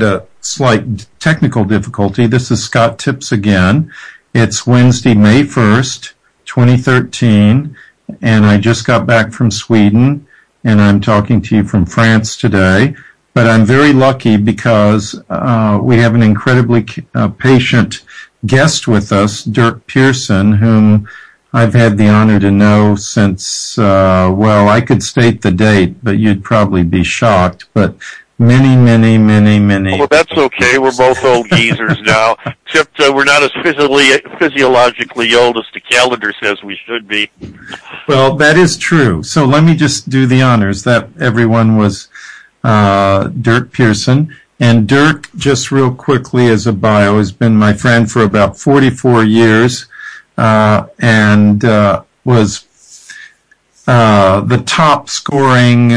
a slight technical difficulty. This is Scott Tips again. It's Wednesday, May 1st, 2013, and I just got back from Sweden, and I'm talking to you from France today. But I'm very lucky because we have an incredibly patient guest with us, Dirk Pearson, whom I've had the honor to know since, I could state the date, but you'd probably be shocked, but many. Well, that's okay. We're both old geezers now, except we're not as physiologically old as the calendar says we should be. Well, that is true. So let me just do the honors. That everyone was Dirk Pearson. And Dirk, just real quickly as a bio, has been my friend for about 44 years. And was the top scoring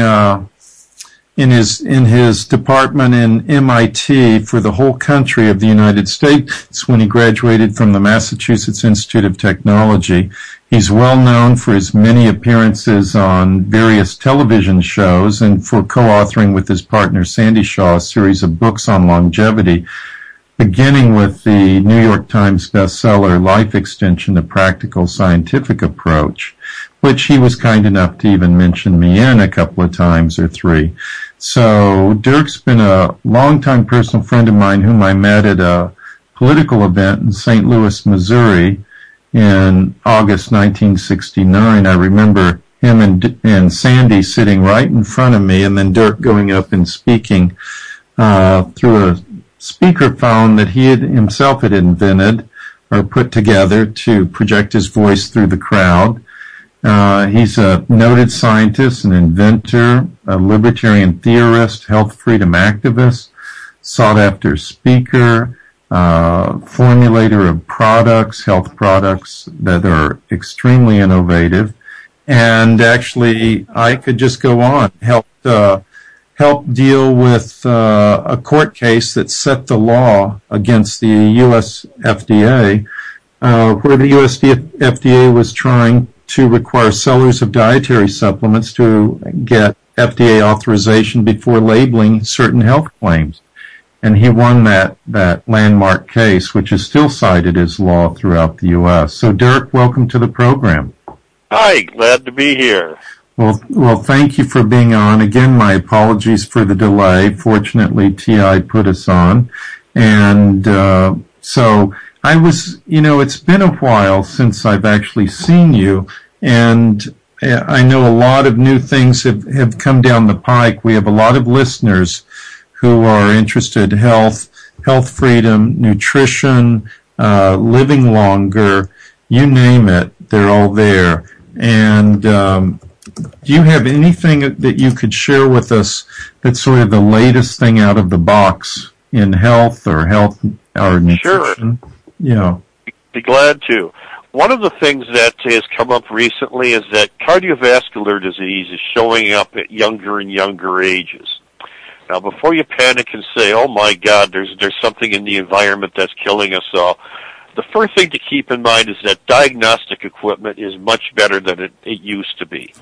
in his department in MIT for the whole country of the United States when he graduated from the Massachusetts Institute of Technology. He's well known for his many appearances on various television shows and for co-authoring with his partner Sandy Shaw a series of books on longevity, beginning with the New York Times bestseller, Life Extension, A Practical Scientific Approach, which he was kind enough to even mention me in a couple of times or three. So Dirk's been a longtime personal friend of mine whom I met at a political event in St. Louis, Missouri in August 1969. I remember him and Sandy sitting right in front of me, and then Dirk going up and speaking through a speakerphone that he himself had invented or put together to project his voice through the crowd. He's a noted scientist, an inventor, a libertarian theorist, health freedom activist, sought-after speaker, formulator of products, health products that are extremely innovative. And actually, I could just go on, help deal with a court case that set the law against the U.S. FDA, where the U.S. FDA was trying to require sellers of dietary supplements to get FDA authorization before labeling certain health claims. And he won that landmark case, which is still cited as law throughout the U.S. So, Dirk, welcome to the program. Hi, glad to be here. Well, thank you for being on. Again, my apologies for the delay. Fortunately, TI put us on. And so I was, it's been a while since I've actually seen you, and I know a lot of new things have come down the pike. We have a lot of listeners who are interested in health freedom, nutrition, living longer, you name it, they're all there. And do you have anything that you could share with us that's sort of the latest thing out of the box in health or nutrition? Sure. Yeah. Be glad to. One of the things that has come up recently is that cardiovascular disease is showing up at younger and younger ages. Now, before you panic and say, oh my God, there's something in the environment that's killing us all, the first thing to keep in mind is that diagnostic equipment is much better than it used to be.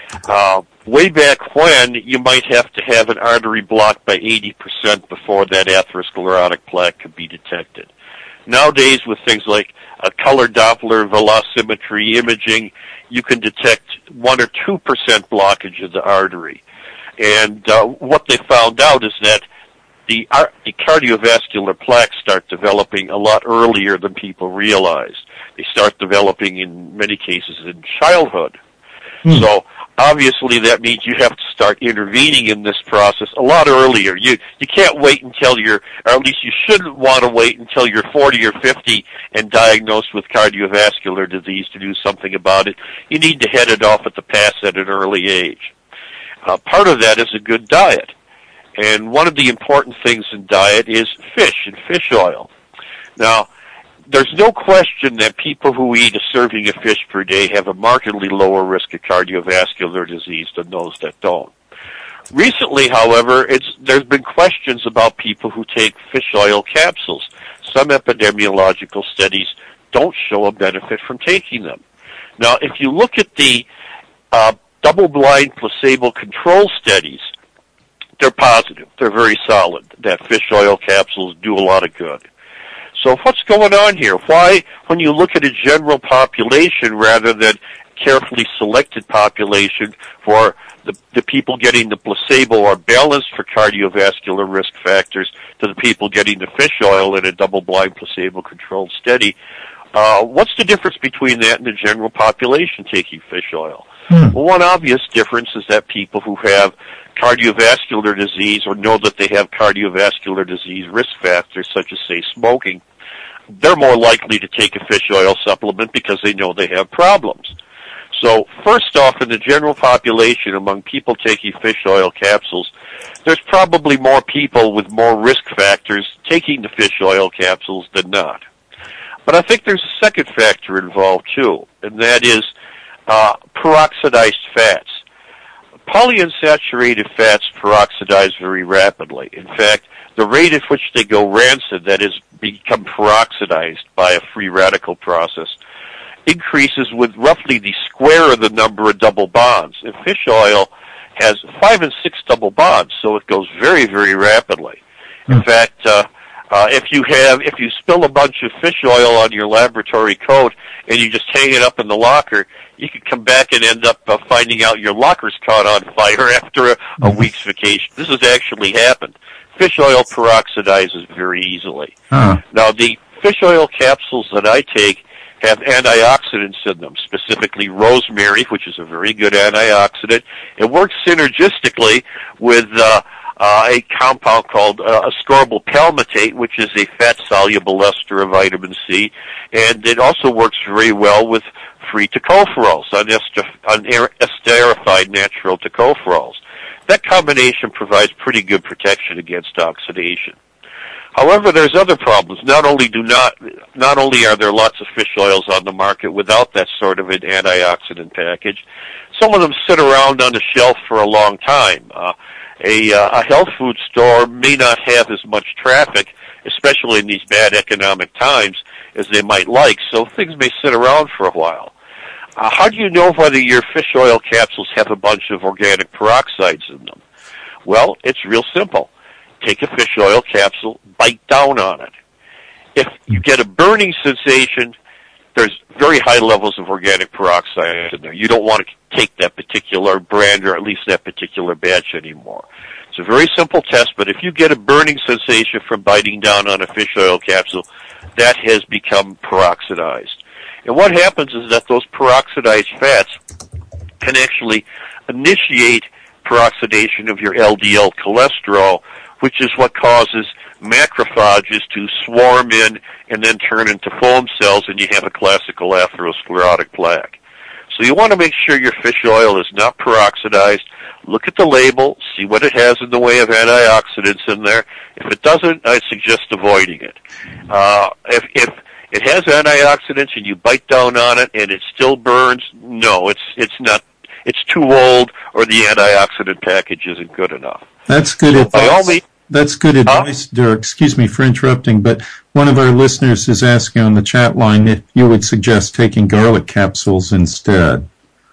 Way back when, you might have to have an artery blocked by 80% before that atherosclerotic plaque could be detected. Nowadays, with things like a color Doppler velocimetry imaging, you can detect 1 or 2% blockage of the artery. And what they found out is that the cardiovascular plaques start developing a lot earlier than people realize. They start developing, in many cases, in childhood. So obviously that means you have to start intervening in this process a lot earlier. You can't wait until or at least you shouldn't want to wait until you're 40 or 50 and diagnosed with cardiovascular disease to do something about it. You need to head it off at the pass at an early age. Part of that is a good diet. And one of the important things in diet is fish and fish oil. Now, there's no question that people who eat a serving of fish per day have a markedly lower risk of cardiovascular disease than those that don't. Recently, however, there's been questions about people who take fish oil capsules. Some epidemiological studies don't show a benefit from taking them. Now, if you look at the double-blind placebo control studies, they're positive. They're very solid, that fish oil capsules do a lot of good. So what's going on here? Why, when you look at a general population rather than carefully selected population for the people getting the placebo are balanced for cardiovascular risk factors to the people getting the fish oil in a double-blind placebo-controlled study, what's the difference between that and the general population taking fish oil? Well, one obvious difference is that people who have cardiovascular disease or know that they have cardiovascular disease risk factors, such as, say, smoking, they're more likely to take a fish oil supplement because they know they have problems. So first off, in the general population, among people taking fish oil capsules, there's probably more people with more risk factors taking the fish oil capsules than not. But I think there's a second factor involved too, and that is peroxidized fats. Polyunsaturated fats peroxidize very rapidly. In fact, the rate at which they go rancid, that is, become peroxidized by a free radical process, increases with roughly the square of the number of double bonds. And fish oil has 5 and 6 double bonds, so it goes very, very rapidly. In fact, if you spill a bunch of fish oil on your laboratory coat and you just hang it up in the locker, you could come back and end up finding out your locker's caught on fire after a week's vacation. This has actually happened. Fish oil peroxidizes very easily. Now, the fish oil capsules that I take have antioxidants in them, specifically rosemary, which is a very good antioxidant. It works synergistically with a compound called ascorbyl palmitate, which is a fat-soluble ester of vitamin C, and it also works very well with free tocopherols, esterified natural tocopherols. That combination provides pretty good protection against oxidation. However, there's other problems. Not only are there lots of fish oils on the market without that sort of an antioxidant package, some of them sit around on the shelf for a long time. A health food store may not have as much traffic, especially in these bad economic times, as they might like, so things may sit around for a while. How do you know whether your fish oil capsules have a bunch of organic peroxides in them? Well, it's real simple. Take a fish oil capsule, bite down on it. If you get a burning sensation, there's very high levels of organic peroxide in there. You don't want to take that particular brand or at least that particular batch anymore. It's a very simple test, but if you get a burning sensation from biting down on a fish oil capsule, that has become peroxidized. And what happens is that those peroxidized fats can actually initiate peroxidation of your LDL cholesterol, which is what causes macrophages to swarm in and then turn into foam cells, and you have a classical atherosclerotic plaque. So you want to make sure your fish oil is not peroxidized. Look at the label, see what it has in the way of antioxidants in there. If it doesn't, I suggest avoiding it. If it has antioxidants and you bite down on it and it still burns, no, it's not. It's too old, or the antioxidant package isn't good enough. That's good advice. By all means, that's good advice, Dirk. Excuse me for interrupting, but one of our listeners is asking on the chat line if you would suggest taking garlic capsules instead.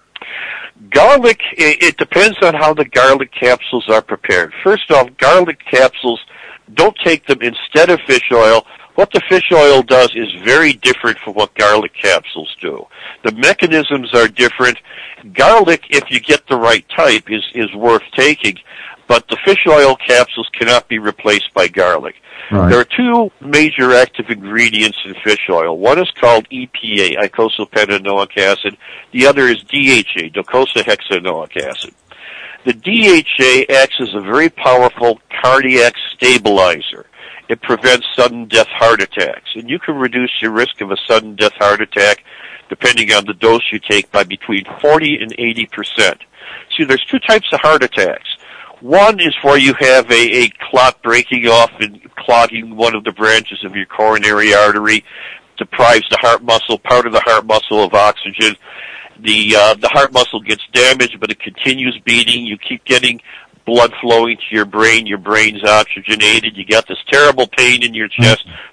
Garlic, it depends on how the garlic capsules are prepared. First off, garlic capsules, don't take them instead of fish oil. What the fish oil does is very different from what garlic capsules do. The mechanisms are different. Garlic, if you get the right type, is worth taking, but the fish oil capsules cannot be replaced by garlic. Right. There are two major active ingredients in fish oil. One is called EPA, eicosapentaenoic acid. The other is DHA, docosahexaenoic acid. The DHA acts as a very powerful cardiac stabilizer. It prevents sudden death heart attacks, and you can reduce your risk of a sudden death heart attack, depending on the dose you take, by between 40 and 80%. See, there's two types of heart attacks. One is where you have a clot breaking off and clogging one of the branches of your coronary artery, deprives the heart muscle, part of the heart muscle, of oxygen. The heart muscle gets damaged, but it continues beating. You keep getting blood flowing to your brain's oxygenated. You got this terrible pain in your chest,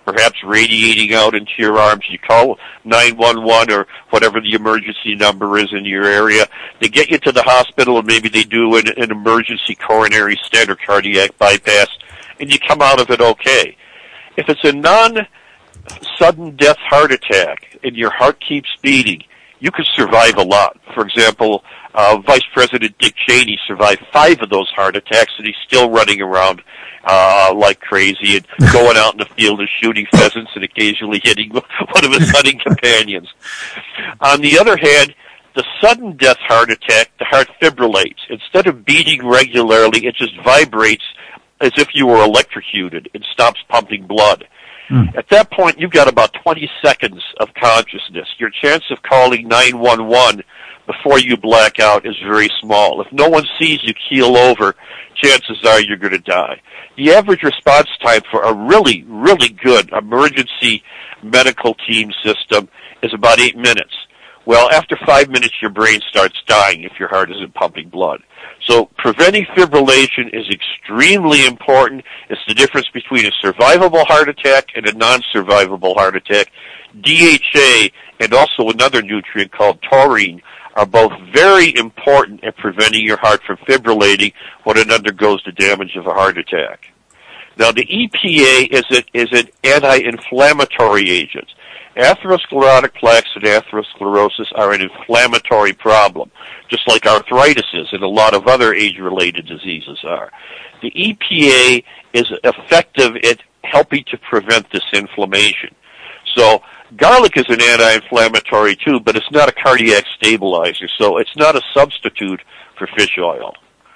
perhaps radiating out into your arms. You call 911 or whatever the emergency number is in your area. They get you to the hospital, and maybe they do an emergency coronary stent or cardiac bypass, and you come out of it okay. If it's a non-sudden death heart attack and your heart keeps beating, you could survive a lot. For example, Vice President Dick Cheney survived 5 of those heart attacks, and he's still running around like crazy and going out in the field and shooting pheasants and occasionally hitting one of his hunting companions. On the other hand, the sudden death heart attack, the heart fibrillates. Instead of beating regularly, it just vibrates as if you were electrocuted and stops pumping blood. At that point, you've got about 20 seconds of consciousness. Your chance of calling 911 before you black out is very small. If no one sees you keel over, chances are you're going to die. The average response time for a really, really good emergency medical team system is about 8 minutes. Well, after 5 minutes, your brain starts dying if your heart isn't pumping blood. So preventing fibrillation is extremely important. It's the difference between a survivable heart attack and a non-survivable heart attack. DHA and also another nutrient called taurine are both very important at preventing your heart from fibrillating when it undergoes the damage of a heart attack. Now, the EPA is an anti-inflammatory agent. Atherosclerotic plaques and atherosclerosis are an inflammatory problem, just like arthritis is and a lot of other age-related diseases are. The EPA is effective at helping to prevent this inflammation. So garlic is an anti-inflammatory too, but it's not a cardiac stabilizer, so it's not a substitute for fish oil.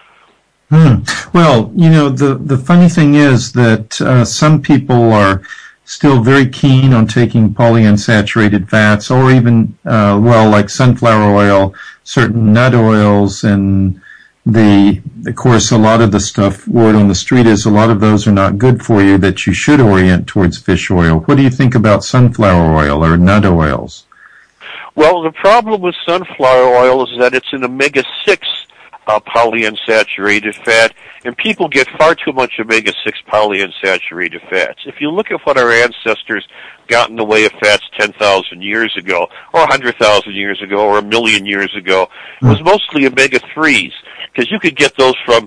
Well, you know, the funny thing is that some people are still very keen on taking polyunsaturated fats, or even, like sunflower oil, certain nut oils, and of course, a lot of the stuff, word on the street is a lot of those are not good for you, that you should orient towards fish oil. What do you think about sunflower oil or nut oils? Well, the problem with sunflower oil is that it's an omega-6 polyunsaturated fat, and people get far too much omega-6 polyunsaturated fats. If you look at what our ancestors got in the way of fats 10,000 years ago, or 100,000 years ago, or 1,000,000 years ago, it was mostly omega-3s, because you could get those from,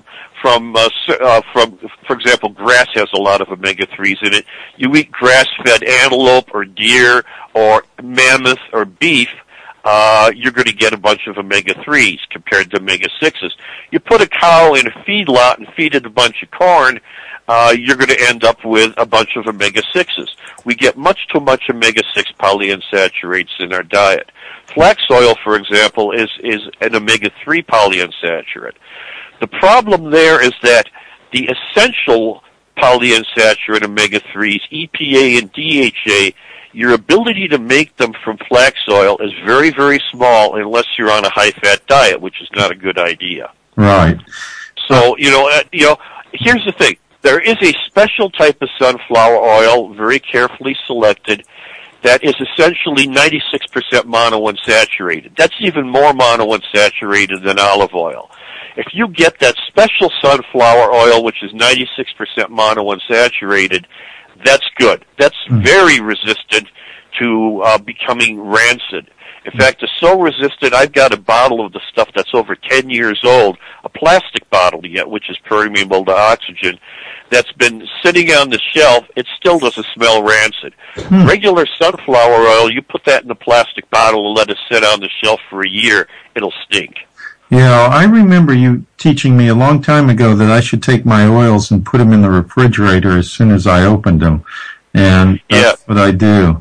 for example, grass has a lot of omega-3s in it. You eat grass-fed antelope or deer or mammoth or beef, you're going to get a bunch of omega-3s compared to omega-6s. You put a cow in a feedlot and feed it a bunch of corn, you're going to end up with a bunch of omega-6s. We get much too much omega-6 polyunsaturates in our diet. Flax oil, for example, is an omega-3 polyunsaturate. The problem there is that the essential polyunsaturated omega-3s, EPA and DHA, your ability to make them from flax oil is very, very small unless you're on a high-fat diet, which is not a good idea. Right. So, here's the thing. There is a special type of sunflower oil, very carefully selected, that is essentially 96% monounsaturated. That's even more monounsaturated than olive oil. If you get that special sunflower oil, which is 96% monounsaturated, that's good. That's very resistant to becoming rancid. In fact, it's so resistant, I've got a bottle of the stuff that's over 10 years old, a plastic bottle yet, which is permeable to oxygen, that's been sitting on the shelf. It still doesn't smell rancid. Regular sunflower oil, you put that in a plastic bottle and let it sit on the shelf for a year, it'll stink. Yeah, I remember you teaching me a long time ago that I should take my oils and put them in the refrigerator as soon as I opened them. And that's what I do.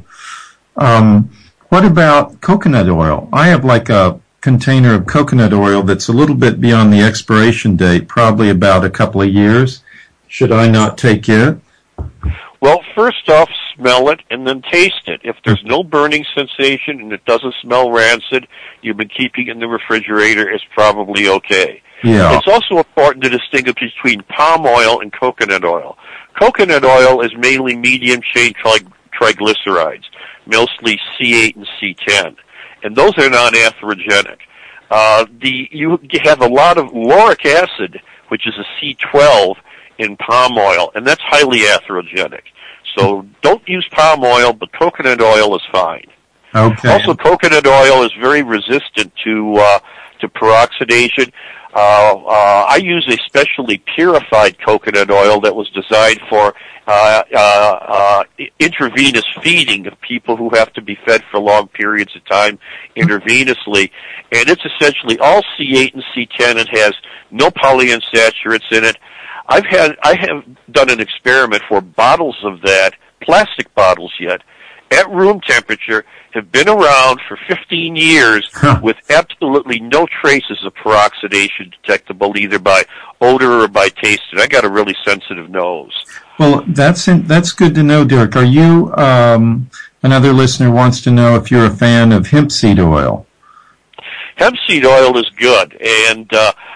What about coconut oil? I have like a container of coconut oil that's a little bit beyond the expiration date, probably about a couple of years. Should I not take it? Well, first off, smell it and then taste it. If there's no burning sensation and it doesn't smell rancid, you've been keeping it in the refrigerator, it's probably okay. Yeah. It's also important to distinguish between palm oil and coconut oil. Coconut oil is mainly medium-chain triglycerides, mostly C8 and C10, and those are non-atherogenic. You have a lot of lauric acid, which is a C12, in palm oil, and that's highly atherogenic. So don't use palm oil, but coconut oil is fine. Okay. Also, coconut oil is very resistant to peroxidation. I use a specially purified coconut oil that was designed for intravenous feeding of people who have to be fed for long periods of time intravenously. And it's essentially all C8 and C10. It has no polyunsaturates in it. I have done an experiment for bottles of that, plastic bottles yet, at room temperature, have been around for 15 years with absolutely no traces of peroxidation detectable either by odor or by taste. And I got a really sensitive nose. Well, that's good to know, Dirk. Are you, another listener wants to know if you're a fan of hemp seed oil. Hemp seed oil is good, and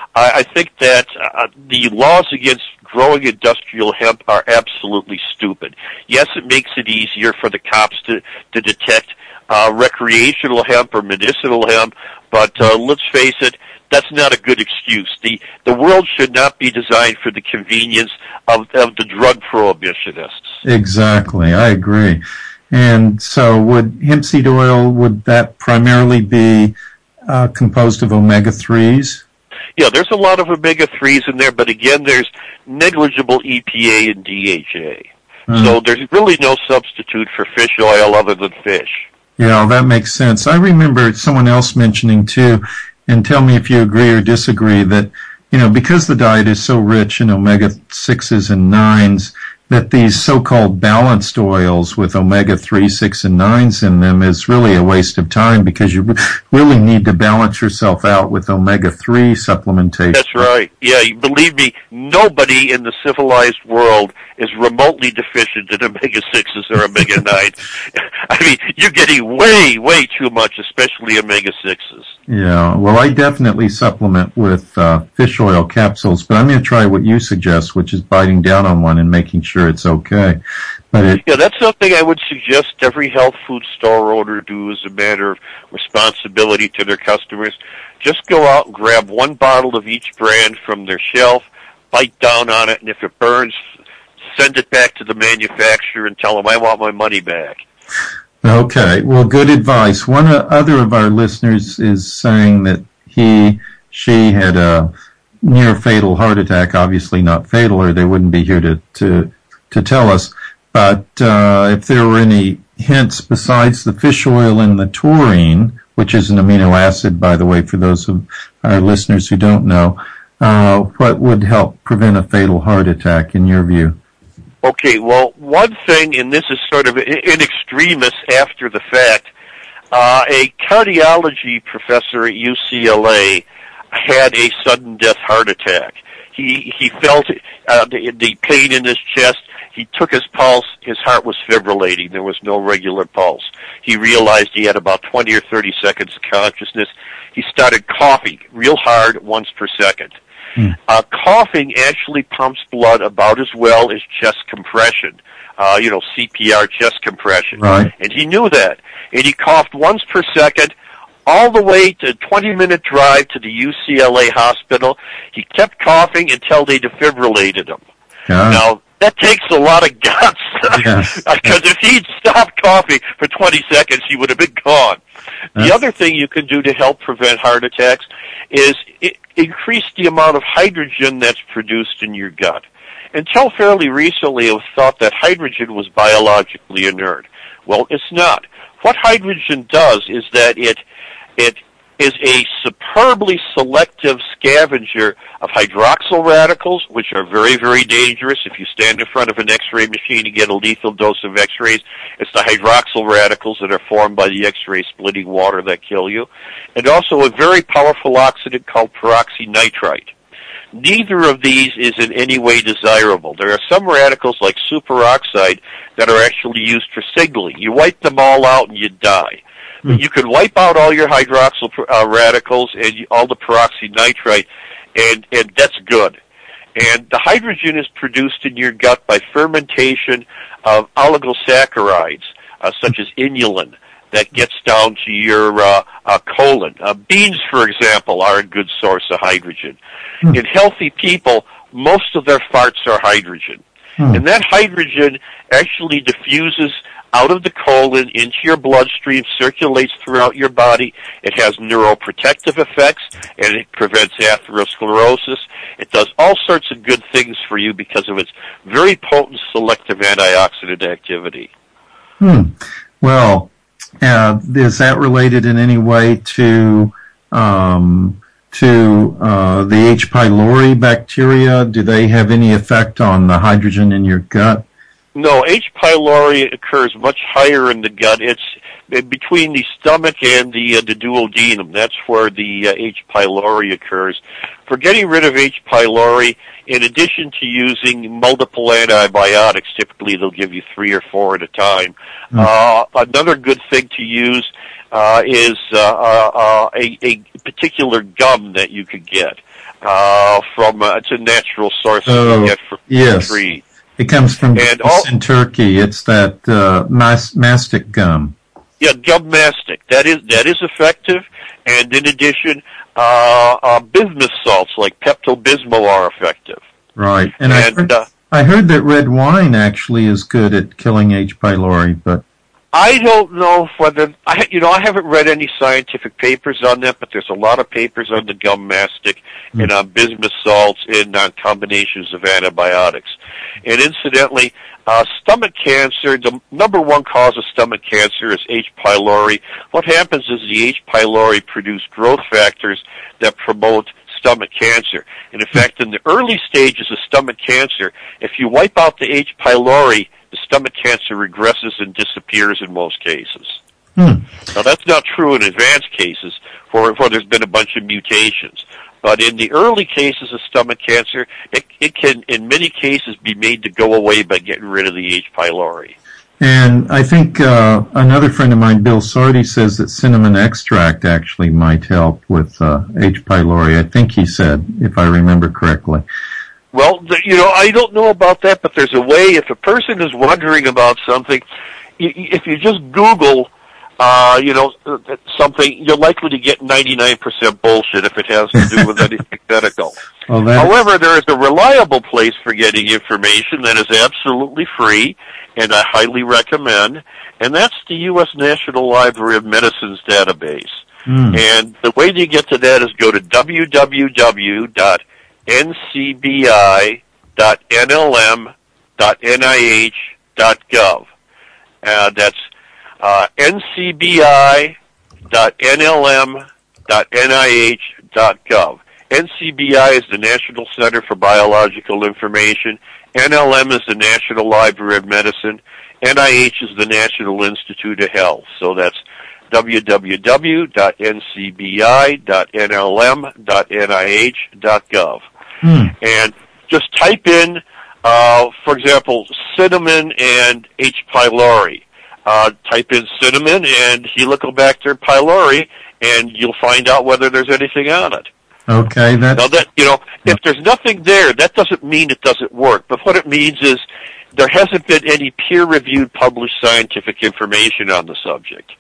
I think that the laws against growing industrial hemp are absolutely stupid. Yes, it makes it easier for the cops to detect recreational hemp or medicinal hemp, but let's face it, that's not a good excuse. The world should not be designed for the convenience of the drug prohibitionists. Exactly, I agree. And so would hemp seed oil, would that primarily be composed of omega-3s? Yeah, there's a lot of omega-3s in there, but again, there's negligible EPA and DHA. So there's really no substitute for fish oil other than fish. Yeah, that makes sense. I remember someone else mentioning too, and tell me if you agree or disagree, that, because the diet is so rich in omega-6s and 9s, that these so-called balanced oils with omega-3, 6, and 9s in them is really a waste of time because you really need to balance yourself out with omega-3 supplementation. That's right. Yeah, believe me, nobody in the civilized world is remotely deficient in omega-6s or omega-9s. I mean, you're getting way, way too much, especially omega-6s. Yeah, well, I definitely supplement with fish oil capsules, but I'm going to try what you suggest, which is biting down on one and making sure it's okay. But yeah, that's something I would suggest every health food store owner do as a matter of responsibility to their customers. Just go out and grab one bottle of each brand from their shelf, bite down on it, and if it burns, send it back to the manufacturer and tell them I want my money back. Okay, well, good advice. One other of our listeners is saying that she had a near fatal heart attack, obviously not fatal, or they wouldn't be here to tell us. But if there were any hints besides the fish oil and the taurine, which is an amino acid, by the way, for those of our listeners who don't know, what would help prevent a fatal heart attack in your view? Okay, well, one thing, and this is sort of in extremis after the fact, a cardiology professor at UCLA had a sudden death heart attack. He felt the pain in his chest. He took his pulse. His heart was fibrillating. There was no regular pulse. He realized he had about 20 or 30 seconds of consciousness. He started coughing real hard once per second. Coughing actually pumps blood about as well as chest compression, CPR chest compression. Right. And he knew that. And he coughed once per second all the way to a 20-minute drive to the UCLA hospital. He kept coughing until they defibrillated him. Now, that takes a lot of guts, because if he'd stopped coughing for 20 seconds, he would have been gone. The other thing you can do to help prevent heart attacks is increase the amount of hydrogen that's produced in your gut. Until fairly recently, it was thought that hydrogen was biologically inert. Well, it's not. What hydrogen does is that it is a superbly selective scavenger of hydroxyl radicals, which are very, very dangerous. If you stand in front of an X-ray machine and get a lethal dose of X-rays, it's the hydroxyl radicals that are formed by the X-ray splitting water that kill you. And also a very powerful oxidant called peroxynitrite. Neither of these is in any way desirable. There are some radicals like superoxide that are actually used for signaling. You wipe them all out and you die. But you can wipe out all your hydroxyl radicals and all the peroxynitrite, and that's good. And the hydrogen is produced in your gut by fermentation of oligosaccharides, such as inulin, that gets down to your colon. Beans, for example, are a good source of hydrogen. In healthy people, most of their farts are hydrogen. And that hydrogen actually diffuses out of the colon into your bloodstream, circulates throughout your body. It has neuroprotective effects, and it prevents atherosclerosis. It does all sorts of good things for you because of its very potent selective antioxidant activity. Well, is that related in any way to the H. pylori bacteria? Do they have any effect on the hydrogen in your gut? No, H. pylori occurs much higher in the gut. It's between the stomach and the duodenum. That's where the H. pylori occurs. For getting rid of H. pylori, in addition to using multiple antibiotics, typically they'll give you 3 or 4 at a time, another good thing to use is a particular gum that you could get from, it's a natural source you get from the tree. It comes from in Turkey. It's that mastic gum. Yeah, gum mastic. That is effective. And in addition, bismuth salts like Pepto-Bismol are effective. Right. And I heard that red wine actually is good at killing H. pylori, but I don't know whether I haven't read any scientific papers on that, but there's a lot of papers on the gum mastic and on bismuth salts and on combinations of antibiotics. And incidentally, stomach cancer, the number one cause of stomach cancer is H. pylori. What happens is the H. pylori produce growth factors that promote stomach cancer. And in fact, in the early stages of stomach cancer, if you wipe out the H. pylori, the stomach cancer regresses and disappears in most cases. Now, that's not true in advanced cases where there's been a bunch of mutations. But in the early cases of stomach cancer, it can, in many cases, be made to go away by getting rid of the H. pylori. And I think another friend of mine, Bill Sardi, says that cinnamon extract actually might help with H. pylori. I think he said, if I remember correctly. Well, I don't know about that, but there's a way. If a person is wondering about something, if you just Google, something, you're likely to get 99% bullshit if it has to do with anything medical. However, there is a reliable place for getting information that is absolutely free, and I highly recommend, and that's the U.S. National Library of Medicine's database. And the way you get to that is go to www.ncbi.nlm.nih.gov. That's ncbi.nlm.nih.gov. NCBI is the National Center for Biological Information. NLM is the National Library of Medicine. NIH is the National Institute of Health. So that's www.ncbi.nlm.nih.gov. And just type in, for example, cinnamon and H. pylori. Type in cinnamon and Helicobacter pylori, and you'll find out whether there's anything on it. Okay. Now if there's nothing there, that doesn't mean it doesn't work. But what it means is there hasn't been any peer-reviewed, published scientific information on the subject.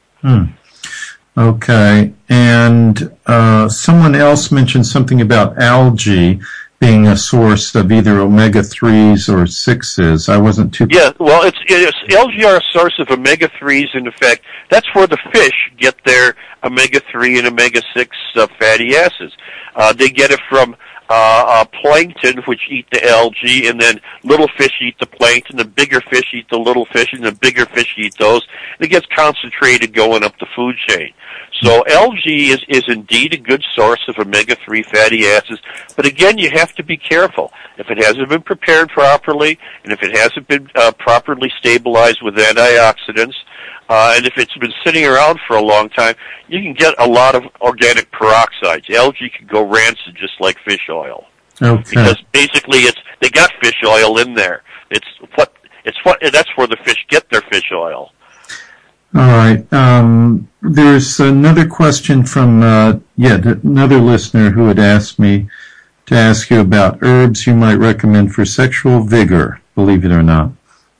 Okay. And someone else mentioned something about algae being a source of either omega-3s or 6s. I wasn't too... Yeah, well, algae are a source of omega-3s, and in fact, that's where the fish get their omega-3 and omega-6 fatty acids. They get it from plankton, which eat the algae, and then little fish eat the plankton, the bigger fish eat the little fish, and the bigger fish eat those. And it gets concentrated going up the food chain. So algae is indeed a good source of omega-3 fatty acids, but again, you have to be careful. If it hasn't been prepared properly, and if it hasn't been properly stabilized with antioxidants, and if it's been sitting around for a long time, you can get a lot of organic peroxides. Algae can go rancid just like fish oil. Okay. Because basically they got fish oil in there. That's where the fish get their fish oil. All right. There's another question from another listener who had asked me to ask you about herbs you might recommend for sexual vigor, believe it or not.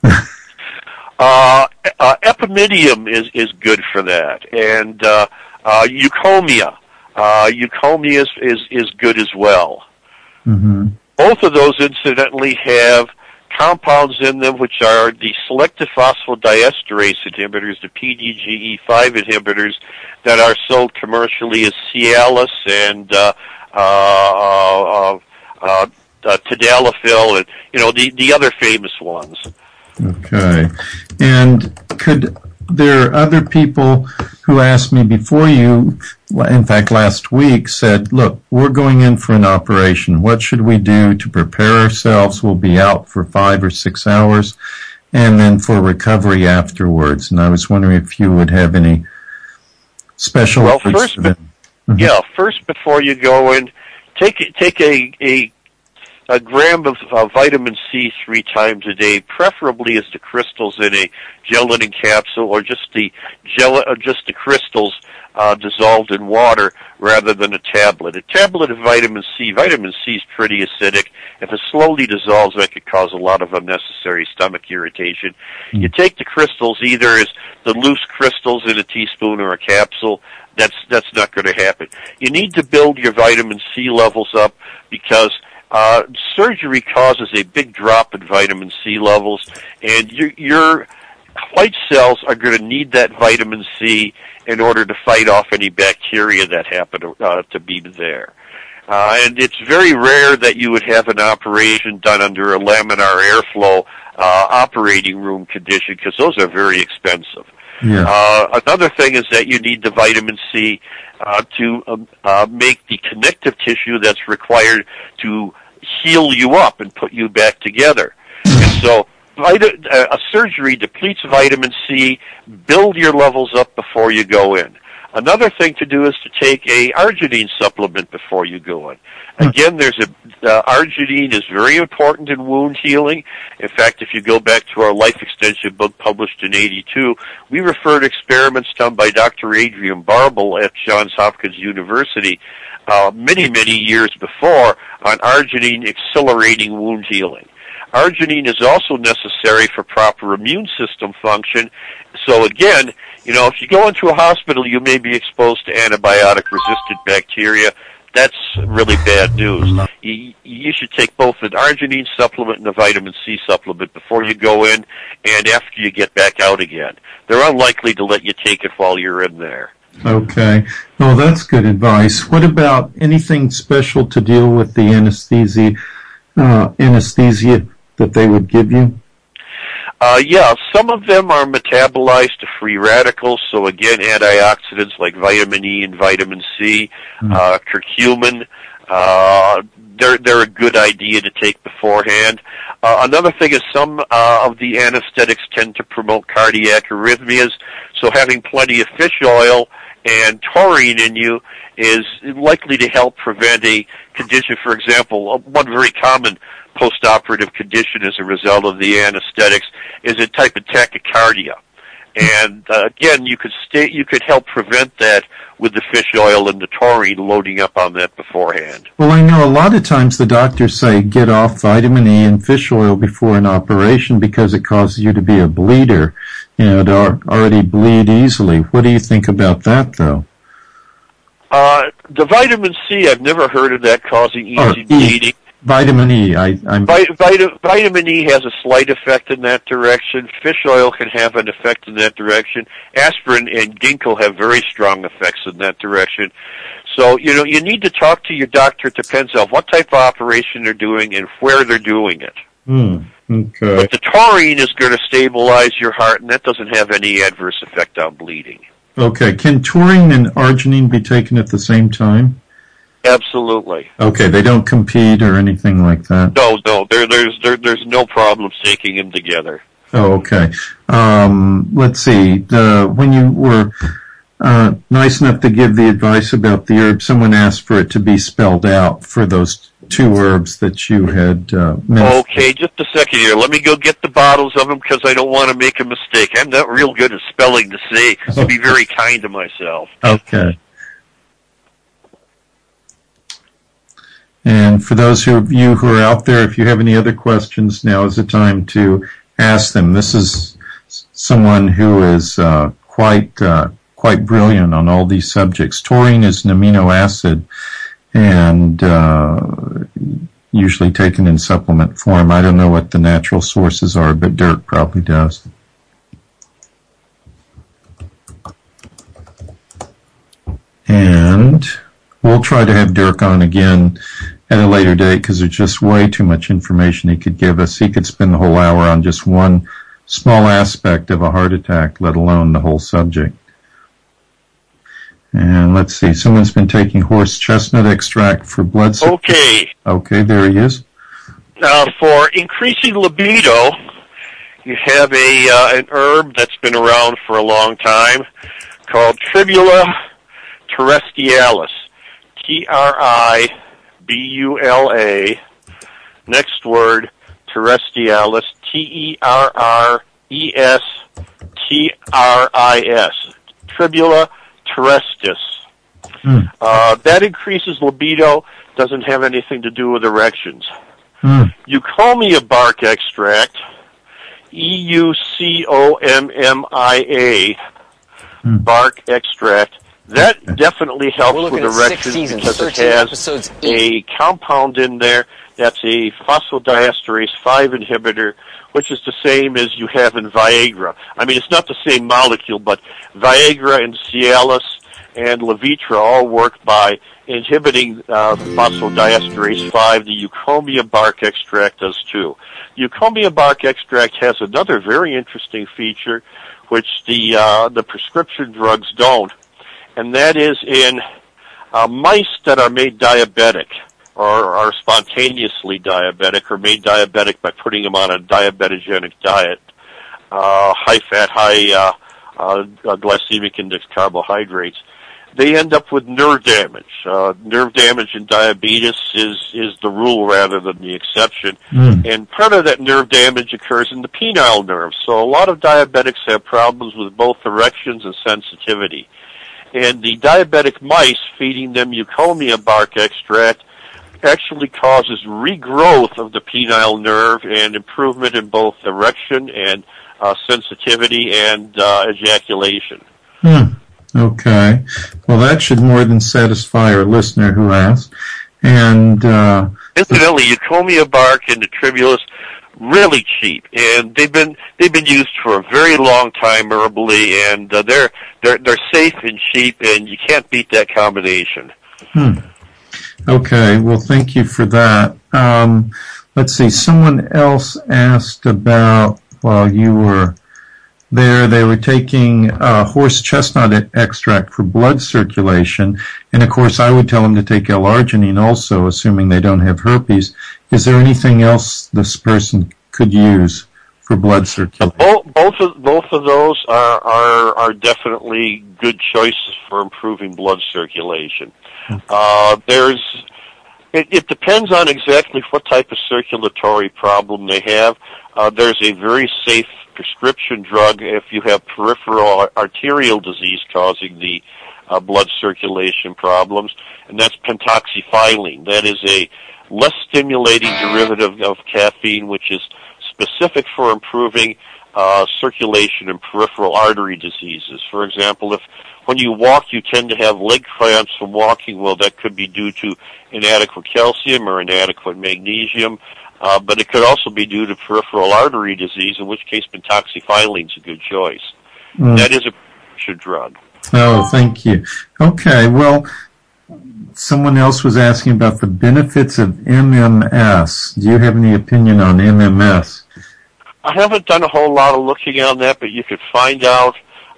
Epimedium is good for that, and eucomia. Eucomia is good as well. Mm-hmm. Both of those, incidentally, have compounds in them which are the selective phosphodiesterase inhibitors, the PDGE5 inhibitors, that are sold commercially as Cialis and Tadalafil, and the other famous ones. Okay. And there are other people who asked me before you, in fact last week, said, look, we're going in for an operation. What should we do to prepare ourselves? We'll be out for 5 or 6 hours, and then for recovery afterwards. And I was wondering if you would have any special advice for them. First before you go in, take a gram of vitamin C 3 times a day, preferably as the crystals in a gelatin capsule, or just the crystals dissolved in water rather than a tablet. A tablet of vitamin C is pretty acidic. If it slowly dissolves, that could cause a lot of unnecessary stomach irritation. You take the crystals either as the loose crystals in a teaspoon or a capsule. That's not going to happen. You need to build your vitamin C levels up, because surgery causes a big drop in vitamin C levels, and your white cells are going to need that vitamin C in order to fight off any bacteria that happen to be there. And it's very rare that you would have an operation done under a laminar airflow operating room condition, because those are very expensive. Yeah. Another thing is that you need the vitamin C to make the connective tissue that's required to heal you up and put you back together. And so a surgery depletes vitamin C. Build your levels up before you go in. Another thing to do is to take a arginine supplement before you go in. Again, arginine is very important in wound healing. In fact, if you go back to our life extension book published in '82, we refer to experiments done by Dr. Adrian Barbel at Johns Hopkins University many years before on arginine accelerating wound healing. Arginine is also necessary for proper immune system function. So again, if you go into a hospital, you may be exposed to antibiotic-resistant bacteria. That's really bad news. You should take both an arginine supplement and a vitamin C supplement before you go in and after you get back out again. They're unlikely to let you take it while you're in there. Okay. Well, that's good advice. What about anything special to deal with the anesthesia that they would give you? Some of them are metabolized to free radicals. So again, antioxidants like vitamin E and vitamin C, curcumin, they're a good idea to take beforehand. Another thing is some of the anesthetics tend to promote cardiac arrhythmias. So having plenty of fish oil and taurine in you is likely to help prevent a condition. For example, one very common post-operative condition as a result of the anesthetics is a type of tachycardia. And again, you could help prevent that with the fish oil and the taurine, loading up on that beforehand. Well, I know a lot of times the doctors say get off vitamin E and fish oil before an operation because it causes you to be a bleeder, to already bleed easily. What do you think about that, though? The vitamin C, I've never heard of that causing easy bleeding. Vitamin E. Vitamin E has a slight effect in that direction. Fish oil can have an effect in that direction. Aspirin and ginkgo have very strong effects in that direction. So, you need to talk to your doctor. It depends on what type of operation they're doing and where they're doing it. Okay. But the taurine is going to stabilize your heart, and that doesn't have any adverse effect on bleeding. Okay. Can taurine and arginine be taken at the same time? Absolutely. Okay, they don't compete or anything like that? No, there's no problem taking them together. Oh, okay. Let's see. When you were nice enough to give the advice about the herb, someone asked for it to be spelled out for those 2 herbs that you had mentioned. Okay, just a second here. Let me go get the bottles of them because I don't want to make a mistake. I'm not real good at spelling to be very kind to myself. Okay. And for those of you who are out there, if you have any other questions, now is the time to ask them. This is someone who is quite brilliant on all these subjects. Taurine is an amino acid, and usually taken in supplement form. I don't know what the natural sources are, but Dirk probably does. And we'll try to have Dirk on again at a later date because there's just way too much information he could give us. He could spend the whole hour on just one small aspect of a heart attack, let alone the whole subject. And let's see, someone's been taking horse chestnut extract for blood circulation. Okay, there he is. For increasing libido, you have an herb that's been around for a long time called Tribula terrestrialis. Tribula. Next word, terrestrialis. Terrestris. Tribula terrestris. That increases libido, doesn't have anything to do with erections. Eucommia bark extract, EUCOMMIA, bark extract, that definitely helps with erections because it has a compound in there that's a phosphodiesterase 5 inhibitor, which is the same as you have in Viagra. I mean, it's not the same molecule, but Viagra and Cialis and Levitra all work by inhibiting phosphodiesterase 5. The Eucommia bark extract does too. Eucommia bark extract has another very interesting feature, which the prescription drugs don't, and that is in mice that are made diabetic or are spontaneously diabetic or made diabetic by putting them on a diabetogenic diet, high fat, high glycemic index carbohydrates. They end up with nerve damage. Nerve damage in diabetes is the rule rather than the exception. And part of that nerve damage occurs in the penile nerve. So a lot of diabetics have problems with both erections and sensitivity. And the diabetic mice, feeding them Eucommia bark extract, actually causes regrowth of the penile nerve and improvement in both erection and sensitivity and ejaculation. Okay. Well, that should more than satisfy our listener who asked. And incidentally, Eucommia bark and the Tribulus, really cheap, and they've been used for a very long time herbally, and they're safe and cheap, and you can't beat that combination. Okay. Well, thank you for that. Let's see. Someone else asked about, while you were there, they were taking horse chestnut extract for blood circulation, and of course I would tell them to take L-arginine also, assuming they don't have herpes. Is there anything else this person could use for blood circulation? Both of those are definitely good choices for improving blood circulation. It depends on exactly what type of circulatory problem they have. There's a very safe prescription drug if you have peripheral arterial disease causing the blood circulation problems, and that's pentoxifylline. That is a less stimulating derivative of caffeine, which is specific for improving circulation in peripheral artery diseases. For example, if when you walk you tend to have leg cramps from walking, well, that could be due to inadequate calcium or inadequate magnesium. But it could also be due to peripheral artery disease, in which case pentoxifylline is a good choice. That is a prescription drug. Oh, thank you. Okay, well, someone else was asking about the benefits of MMS. Do you have any opinion on MMS? I haven't done a whole lot of looking on that, but you could find out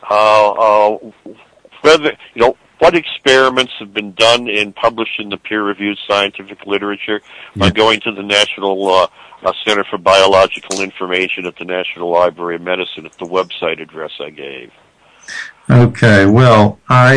whether, what experiments have been done and published in the peer-reviewed scientific literature by going to the National Center for Biological Information at the National Library of Medicine at the website address I gave. Okay, well, I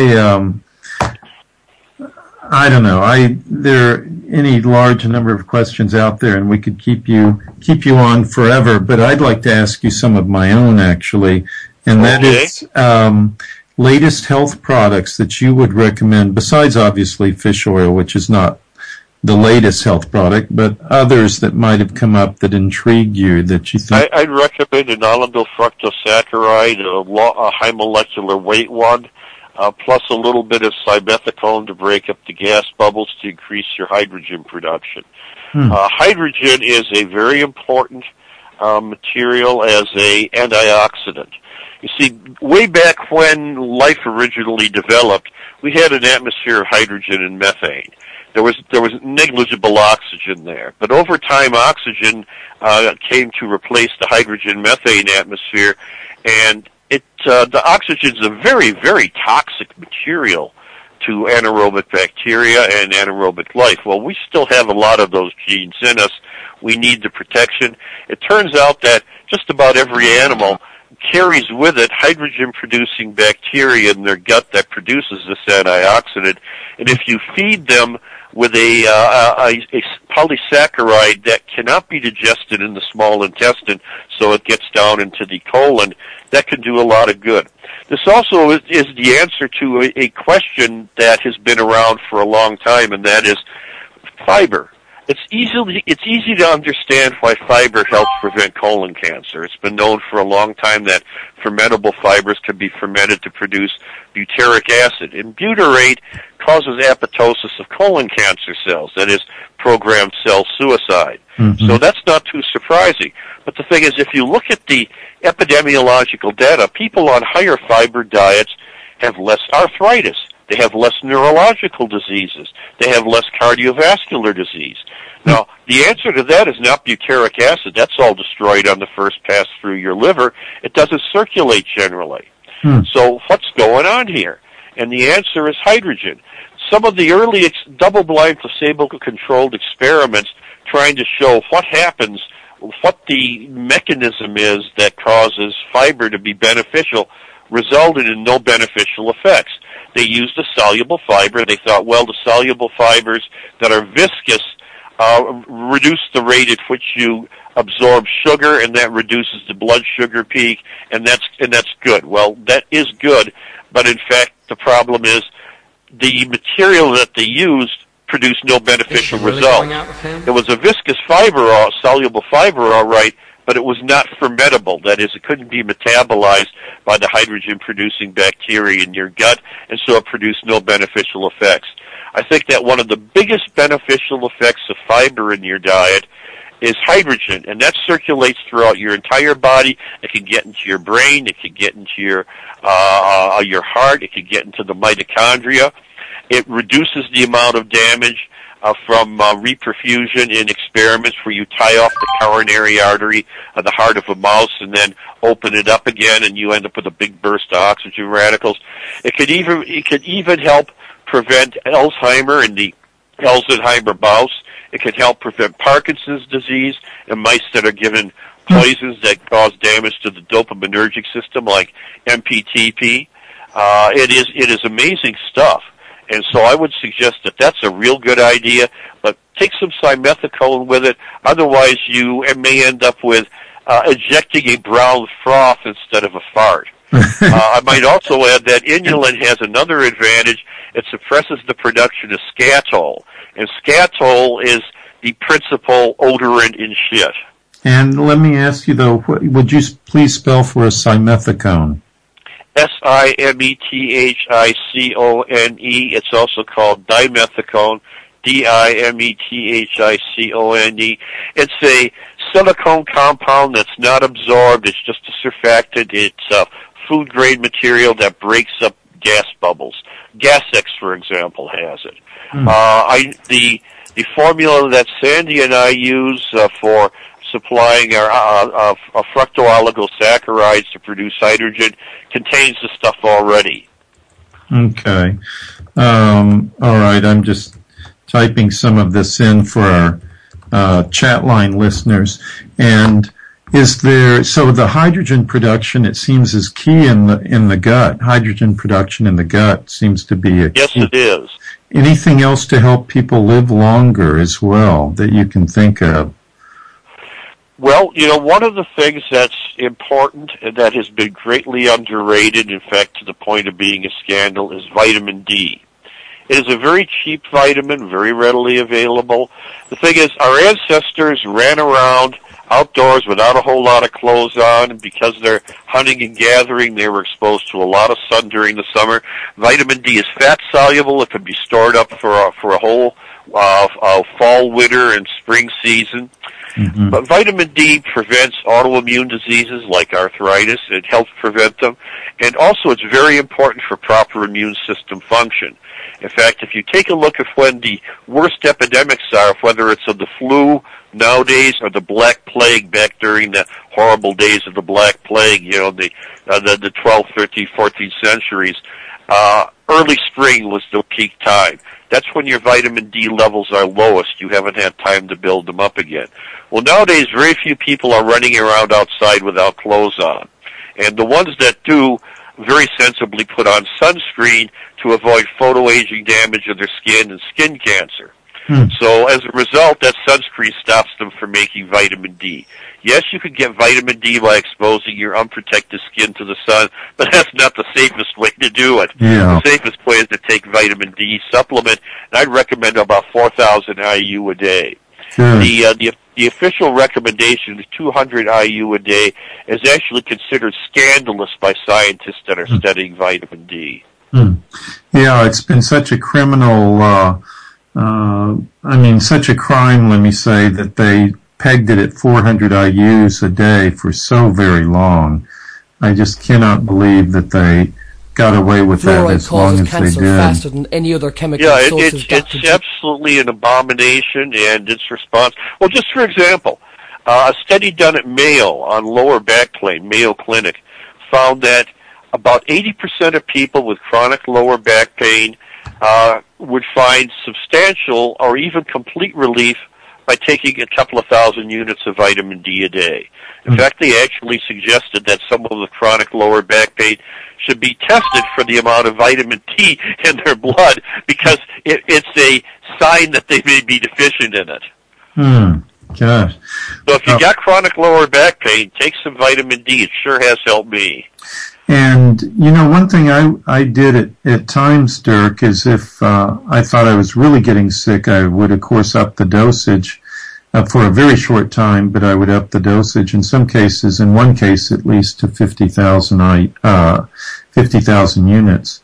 don't know. There are any large number of questions out there, and we could keep you on forever. But I'd like to ask you some of my own, actually, and that is latest health products that you would recommend, besides obviously fish oil, which is not the latest health product, but others that might have come up that intrigue you, that you think... I'd recommend an allyl fructosaccharide, a high molecular weight one. plus a little bit of simethicone to break up the gas bubbles to increase your hydrogen production. Hydrogen is a very important material as a antioxidant. You see, way back when life originally developed, we had an atmosphere of hydrogen and methane. There was negligible oxygen there, but over time, oxygen came to replace the hydrogen-methane atmosphere, and the oxygen is a very, very toxic material to anaerobic bacteria and anaerobic life. Well, we still have a lot of those genes in us. We need the protection. It turns out that just about every animal carries with it hydrogen-producing bacteria in their gut that produces this antioxidant, and if you feed them with a polysaccharide that cannot be digested in the small intestine, so it gets down into the colon, that can do a lot of good. This also is the answer to a question that has been around for a long time, and that is fiber. It's easy to understand why fiber helps prevent colon cancer. It's been known for a long time that fermentable fibers can be fermented to produce butyric acid, and butyrate causes apoptosis of colon cancer cells, that is, programmed cell suicide. So that's not too surprising. But the thing is, if you look at the epidemiological data, people on higher fiber diets have less arthritis. They have less neurological diseases. They have less cardiovascular disease. Now, the answer to that is not butyric acid. That's all destroyed on the first pass through your liver. It doesn't circulate generally. So what's going on here? And the answer is hydrogen. Some of the early double-blind placebo-controlled experiments trying to show what happens, what the mechanism is that causes fiber to be beneficial, resulted in no beneficial effects. They used a soluble fiber. They thought, well, the soluble fibers that are viscous reduce the rate at which you absorb sugar, and that reduces the blood sugar peak, and that's good. Well, that is good, but in fact, the problem is the material that they used produced no beneficial result. It was a viscous fiber, or soluble fiber, all right, but it was not fermentable. That is, it couldn't be metabolized by the hydrogen-producing bacteria in your gut, and so it produced no beneficial effects. I think that one of the biggest beneficial effects of fiber in your diet is hydrogen, and that circulates throughout your entire body. It can get into your brain. It can get into your heart. It can get into the mitochondria. It reduces the amount of damage from reperfusion in experiments where you tie off the coronary artery of the heart of a mouse and then open it up again, and you end up with a big burst of oxygen radicals. It could even help prevent Alzheimer in the Alzheimer mouse. It can help prevent Parkinson's disease in mice that are given poisons that cause damage to the dopaminergic system, like MPTP. It is amazing stuff. And so I would suggest that that's a real good idea, but take some simethicone with it. Otherwise, you may end up with ejecting a brown froth instead of a fart. I might also add that inulin has another advantage. It suppresses the production of scatol, and scatol is the principal odorant in shit. And let me ask you, though, would you please spell for us simethicone? Simethicone. It's also called dimethicone, dimethicone. It's a silicone compound that's not absorbed. It's just a surfactant. It's a food-grade material that breaks up gas bubbles. Gas-X, for example, has it. The formula that Sandy and I use for supplying our fructooligosaccharides to produce hydrogen contains the stuff already. Okay. All right. I'm just typing some of this in for our chat line listeners. And so the hydrogen production, it seems, is key in the gut. Hydrogen production in the gut seems to be a key. Yes, it is. Anything else to help people live longer as well that you can think of? Well, one of the things that's important and that has been greatly underrated, in fact, to the point of being a scandal, is vitamin D. It is a very cheap vitamin, very readily available. The thing is, our ancestors ran around outdoors without a whole lot of clothes on, and because they're hunting and gathering, they were exposed to a lot of sun during the summer. Vitamin D is fat soluble. It can be stored up for a whole fall, winter, and spring season. Mm-hmm. But vitamin D prevents autoimmune diseases like arthritis. It helps prevent them. And also it's very important for proper immune system function. In fact, if you take a look at when the worst epidemics are, whether it's of the flu nowadays or the Black Plague back during the horrible days of the Black Plague, the 12th, 13th, 14th centuries, early spring was the peak time. That's when your vitamin D levels are lowest. You haven't had time to build them up again. Well, nowadays, very few people are running around outside without clothes on. And the ones that do very sensibly put on sunscreen to avoid photoaging damage of their skin and skin cancer. So as a result, that sunscreen stops them from making vitamin D. Yes, you could get vitamin D by exposing your unprotected skin to the sun, but that's not the safest way to do it. Yeah. The safest way is to take vitamin D supplement, and I'd recommend about 4,000 IU a day. Sure. The official recommendation of 200 IU a day is actually considered scandalous by scientists that are studying vitamin D. Yeah, it's been such a criminal, such a crime, let me say, that they pegged it at 400 IUs a day for so very long. I just cannot believe that they got away with that as long as they did. Faster than any other chemical it's absolutely an abomination, and its response. Well, just for example, a study done at Mayo on lower back pain, Mayo Clinic, found that about 80% of people with chronic lower back pain would find substantial or even complete relief by taking a couple of thousand units of vitamin D a day. In fact, they actually suggested that someone with chronic lower back pain should be tested for the amount of vitamin D in their blood because it's a sign that they may be deficient in it. Gosh. So if you got chronic lower back pain, take some vitamin D. It sure has helped me. And, one thing I did at times, Dirk, is if I thought I was really getting sick, I would, of course, up the dosage for a very short time, but I would up the dosage in some cases, in one case at least, to 50,000 units.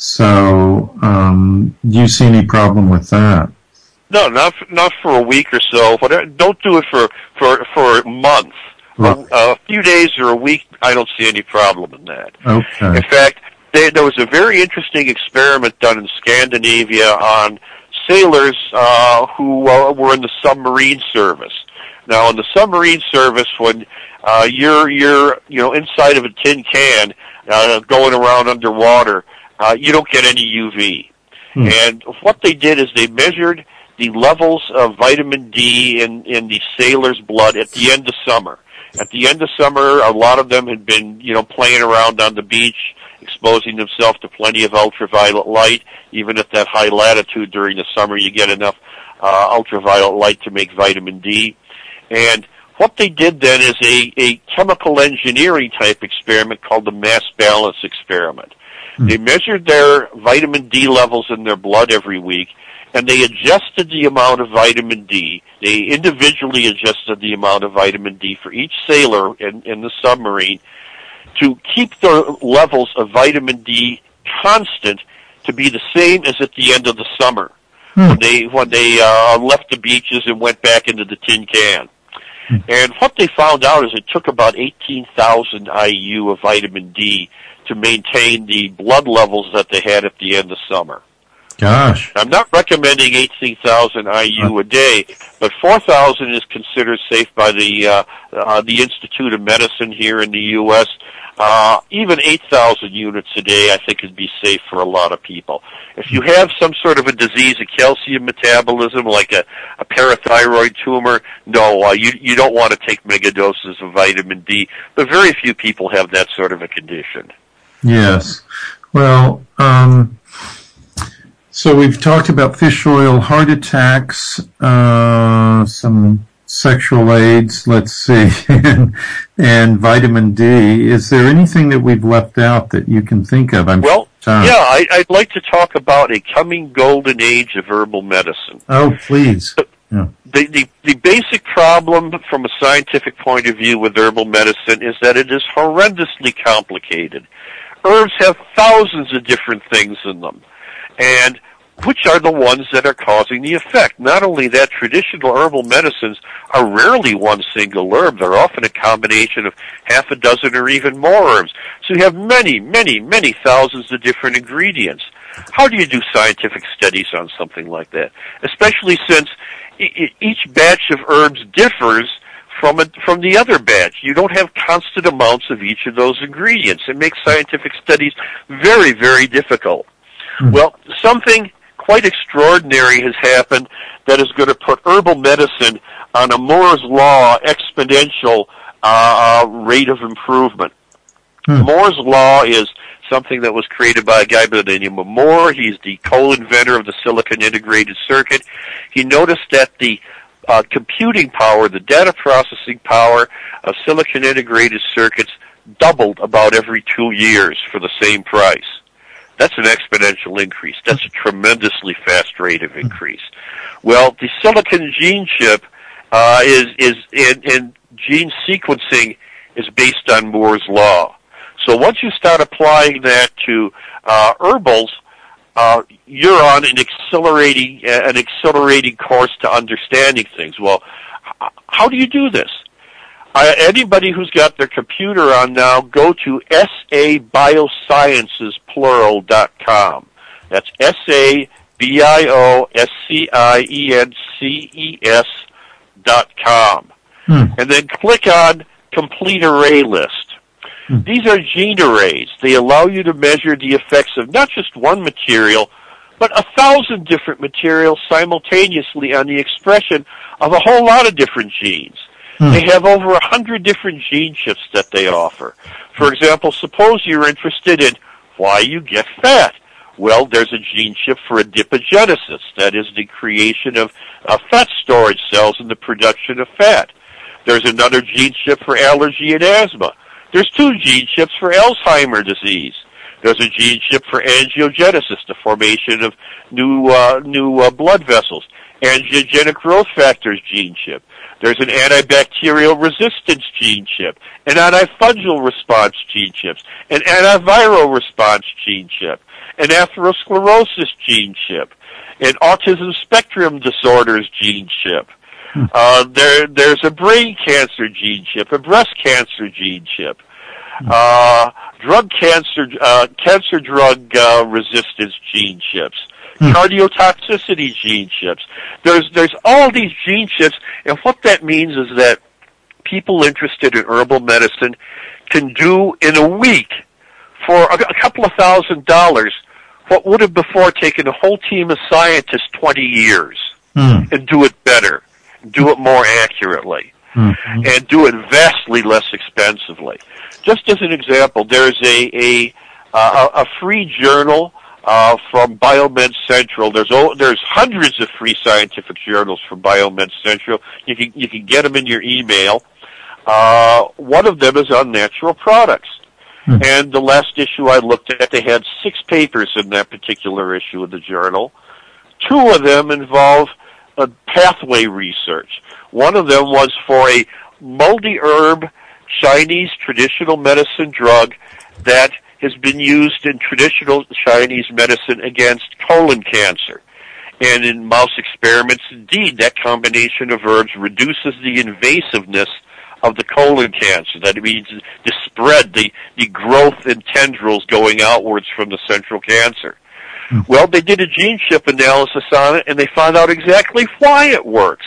So, do you see any problem with that? No, not for a week or so. Don't do it for months. Right. A few days or a week, I don't see any problem in that. Okay. In fact, there was a very interesting experiment done in Scandinavia on sailors who were in the submarine service. Now, in the submarine service, when you're inside of a tin can going around underwater, you don't get any UV. And what they did is they measured the levels of vitamin D in the sailors' blood at the end of summer. At the end of summer, a lot of them had been, playing around on the beach, exposing themselves to plenty of ultraviolet light. Even at that high latitude during the summer, you get enough ultraviolet light to make vitamin D. And what they did then is a chemical engineering type experiment called the mass balance experiment. They measured their vitamin D levels in their blood every week, and they adjusted the amount of vitamin D. They individually adjusted the amount of vitamin D for each sailor in the submarine to keep the levels of vitamin D constant to be the same as at the end of the summer when they left the beaches and went back into the tin can. And what they found out is it took about 18,000 IU of vitamin D to maintain the blood levels that they had at the end of summer. Gosh. I'm not recommending 18,000 IU a day, but 4,000 is considered safe by the Institute of Medicine here in the U.S. Even 8,000 units a day, I think, would be safe for a lot of people. If you have some sort of a disease of calcium metabolism, like a parathyroid tumor, no, you don't want to take mega doses of vitamin D. But very few people have that sort of a condition. Yes. Well, so we've talked about fish oil, heart attacks, some sexual aids, let's see, and vitamin D. Is there anything that we've left out that you can think of? I'd like to talk about a coming golden age of herbal medicine. Oh, please. Yeah. The basic problem from a scientific point of view with herbal medicine is that it is horrendously complicated. Herbs have thousands of different things in them, and which are the ones that are causing the effect. Not only that, traditional herbal medicines are rarely one single herb. They're often a combination of half a dozen or even more herbs. So you have many, many, many thousands of different ingredients. How do you do scientific studies on something like that? Especially since each batch of herbs differs from the other batch. You don't have constant amounts of each of those ingredients. It makes scientific studies very, very difficult. Well, something quite extraordinary has happened that is going to put herbal medicine on a Moore's Law exponential rate of improvement. Moore's Law is something that was created by a guy by the name of Moore. He's the co-inventor of the silicon integrated circuit. He noticed that the computing power, the data processing power of silicon integrated circuits doubled about every 2 years for the same price. That's an exponential increase. That's a tremendously fast rate of increase. Well, the silicon gene chip and gene sequencing is based on Moore's Law. So once you start applying that to herbals, you're on an accelerating course to understanding things. Well, how do you do this? Anybody who's got their computer on now, go to sabiosciencesplural.com. That's sabiosciences.com. And then click on Complete Array List. These are gene arrays. They allow you to measure the effects of not just one material, but 1,000 different materials simultaneously on the expression of a whole lot of different genes. They have over 100 different gene chips that they offer. For example, suppose you're interested in why you get fat. Well, there's a gene chip for adipogenesis, that is the creation of fat storage cells and the production of fat. There's another gene chip for allergy and asthma. There's 2 gene chips for Alzheimer's disease. There's a gene chip for angiogenesis, the formation of new blood vessels. Angiogenic growth factors gene chip. There's an antibacterial resistance gene chip, an antifungal response gene chips, an antiviral response gene chip, an atherosclerosis gene chip, an autism spectrum disorders gene chip. There's a brain cancer gene chip, a breast cancer gene chip, cancer drug resistance gene chips, cardiotoxicity gene chips. There's all these gene chips, and what that means is that people interested in herbal medicine can do in a week for a couple of $1,000 what would have before taken a whole team of scientists 20 years and do it better, do it more accurately, and do it vastly less expensively. Just as an example, there's a free journal from Biomed Central. There's hundreds of free scientific journals from Biomed Central. You can get them in your email. One of them is on natural products. And the last issue I looked at, they had 6 papers in that particular issue of the journal. 2 of them involve pathway research. One of them was for a multi-herb Chinese traditional medicine drug that has been used in traditional Chinese medicine against colon cancer. And in mouse experiments, indeed, that combination of herbs reduces the invasiveness of the colon cancer. That means the spread, the growth in tendrils going outwards from the central cancer. Well, they did a gene chip analysis on it, and they found out exactly why it works.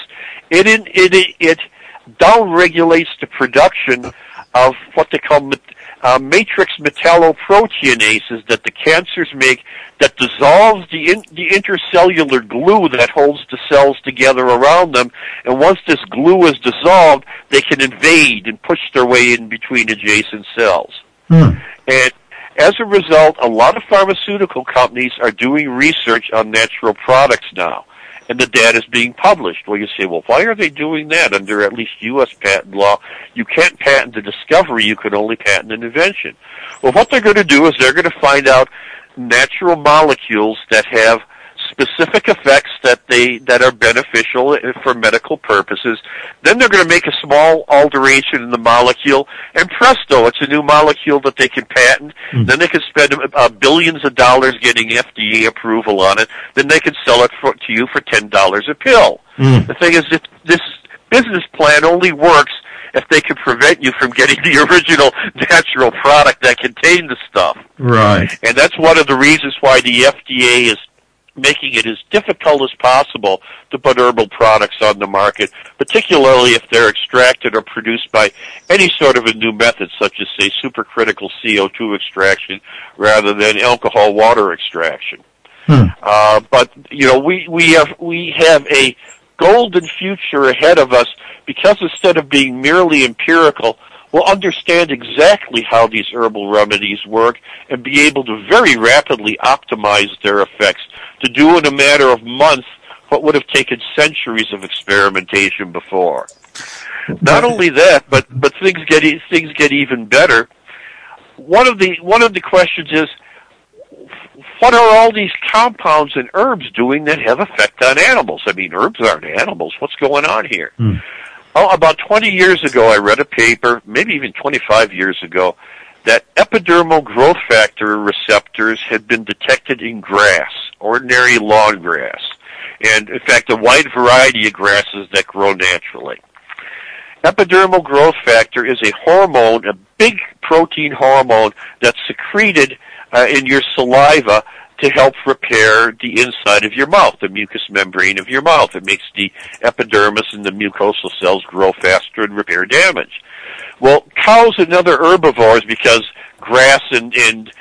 It downregulates the production of what they call matrix metalloproteinases that the cancers make that dissolves the intercellular glue that holds the cells together around them. And once this glue is dissolved, they can invade and push their way in between adjacent cells. And as a result, a lot of pharmaceutical companies are doing research on natural products now, and the data is being published. Well, you say, well, why are they doing that? Under at least U.S. patent law, you can't patent a discovery, you can only patent an invention. Well, what they're going to do is they're going to find out natural molecules that have specific effects that are beneficial for medical purposes. Then they're going to make a small alteration in the molecule, and presto, it's a new molecule that they can patent. Then they can spend billions of dollars getting FDA approval on it. Then they can sell it to you for $10 a pill. The thing is, this business plan only works if they can prevent you from getting the original natural product that contained the stuff. Right. And that's one of the reasons why the FDA is making it as difficult as possible to put herbal products on the market, particularly if they're extracted or produced by any sort of a new method, such as, say, supercritical CO2 extraction rather than alcohol water extraction. But, you know, we have a golden future ahead of us, because instead of being merely empirical, we'll understand exactly how these herbal remedies work and be able to very rapidly optimize their effects, to do in a matter of months what would have taken centuries of experimentation before. Not only that, but things get even better. One of the questions is, what are all these compounds and herbs doing that have effect on animals? I mean, herbs aren't animals. What's going on here? Oh, about 20 years ago, I read a paper, maybe even 25 years ago, that epidermal growth factor receptors had been detected in grass, ordinary lawn grass, and in fact, a wide variety of grasses that grow naturally. Epidermal growth factor is a hormone, a big protein hormone that's secreted in your saliva to help repair the inside of your mouth, the mucous membrane of your mouth. It makes the epidermis and the mucosal cells grow faster and repair damage. Well, cows and other herbivores, because grass and